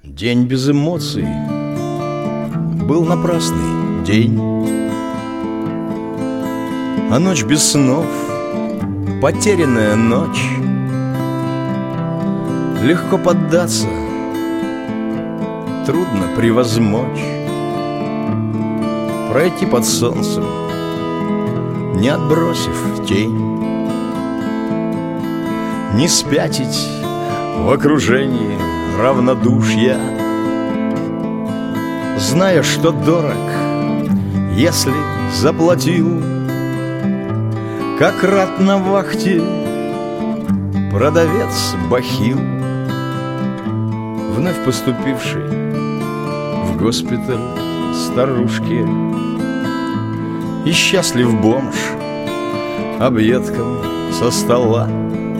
День без эмоций был напрасный день, а ночь без снов — потерянная ночь. Легко поддаться, трудно превозмочь, пройти под солнцем, не отбросив тень, не спятить в окружении равнодушья, зная, что дорог, если заплатил, как рад на вахте продавец бахил, вновь поступивший в госпиталь старушки, и счастлив бомж объедком со стола.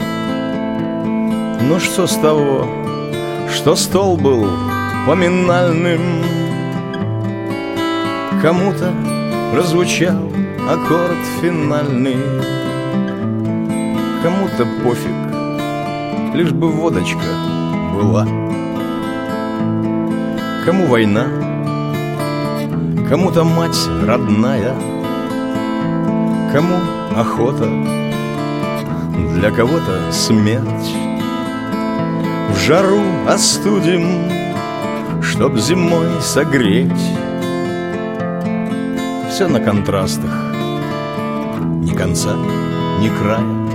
Ну что с того, что стол был поминальным? Кому-то прозвучал аккорд финальный, кому-то пофиг, лишь бы водочка была. Кому война, кому-то мать родная, кому охота, для кого-то смерть. В жару остудим, чтоб зимой согреть. Все на контрастах, ни конца, ни края.